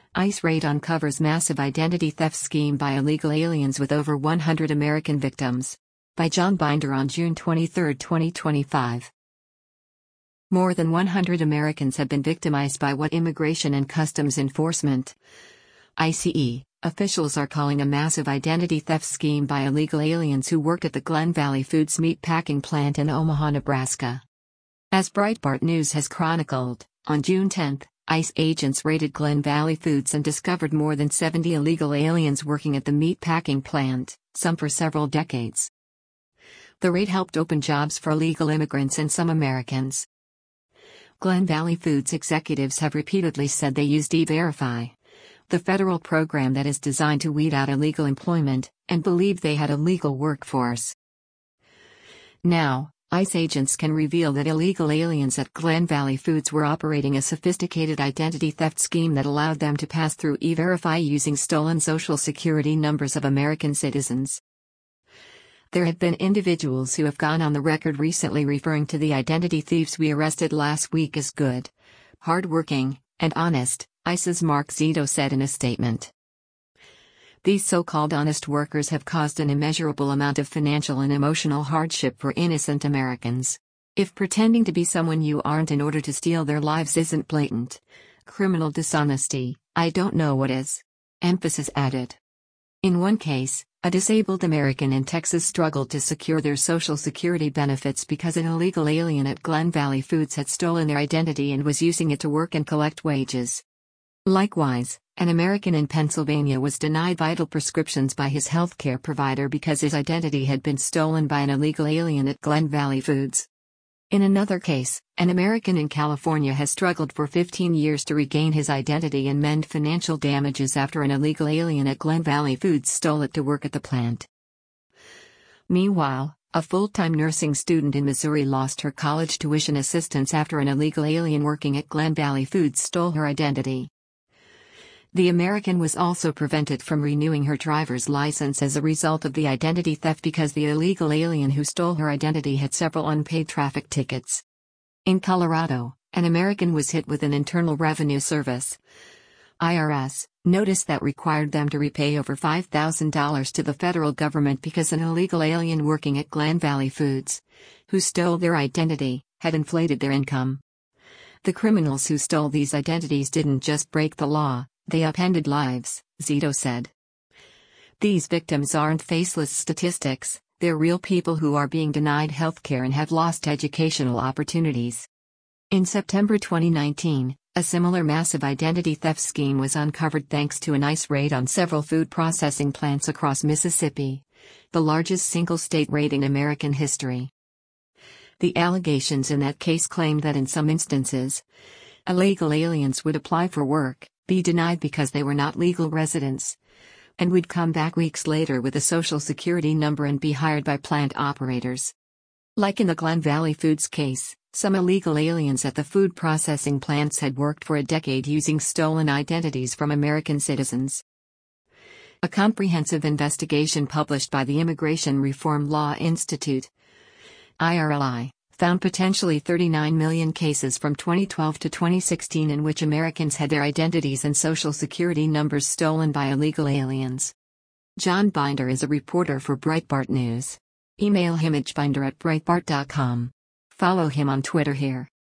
ICE raid uncovers massive identity theft scheme by illegal aliens with over 100 American victims. By John Binder on June 23, 2025. More than 100 Americans have been victimized by what Immigration and Customs Enforcement (ICE) officials are calling a massive identity theft scheme by illegal aliens who worked at the Glen Valley Foods meat packing plant in Omaha, Nebraska. As Breitbart News has chronicled, on June 10, ICE agents raided Glen Valley Foods and discovered more than 70 illegal aliens working at the meat packing plant, some for several decades. The raid helped open jobs for illegal immigrants and some Americans. Glen Valley Foods executives have repeatedly said they used E-Verify, the federal program that is designed to weed out illegal employment, and believed they had a legal workforce. Now, ICE agents can reveal that illegal aliens at Glen Valley Foods were operating a sophisticated identity theft scheme that allowed them to pass through E-Verify using stolen Social Security numbers of American citizens. There have been individuals who have gone on the record recently referring to the identity thieves we arrested last week as good, hardworking, and honest, ICE's Mark Zito said in a statement. These so-called honest workers have caused an immeasurable amount of financial and emotional hardship for innocent Americans. If pretending to be someone you aren't in order to steal their lives isn't blatant criminal dishonesty, I don't know what is. Emphasis added. In one case, a disabled American in Texas struggled to secure their Social Security benefits because an illegal alien at Glen Valley Foods had stolen their identity and was using it to work and collect wages. Likewise, an American in Pennsylvania was denied vital prescriptions by his healthcare provider because his identity had been stolen by an illegal alien at Glen Valley Foods. In another case, an American in California has struggled for 15 years to regain his identity and mend financial damages after an illegal alien at Glen Valley Foods stole it to work at the plant. Meanwhile, a full-time nursing student in Missouri lost her college tuition assistance after an illegal alien working at Glen Valley Foods stole her identity. The American was also prevented from renewing her driver's license as a result of the identity theft because the illegal alien who stole her identity had several unpaid traffic tickets. In Colorado, an American was hit with an Internal Revenue Service (IRS) notice that required them to repay over $5,000 to the federal government because an illegal alien working at Glen Valley Foods, who stole their identity, had inflated their income. The criminals who stole these identities didn't just break the law, they upended lives, Zito said. These victims aren't faceless statistics, they're real people who are being denied healthcare and have lost educational opportunities. In September 2019, a similar massive identity theft scheme was uncovered thanks to an ICE raid on several food processing plants across Mississippi, the largest single state raid in American history. The allegations in that case claimed that in some instances, illegal aliens would apply for work, be denied because they were not legal residents, and would come back weeks later with a Social Security number and be hired by plant operators. Like in the Glen Valley Foods case, some illegal aliens at the food processing plants had worked for a decade using stolen identities from American citizens. A comprehensive investigation published by the Immigration Reform Law Institute, IRLI, found potentially 39 million cases from 2012 to 2016 in which Americans had their identities and Social Security numbers stolen by illegal aliens. John Binder is a reporter for Breitbart News. Email him at binder@breitbart.com. Follow him on Twitter here.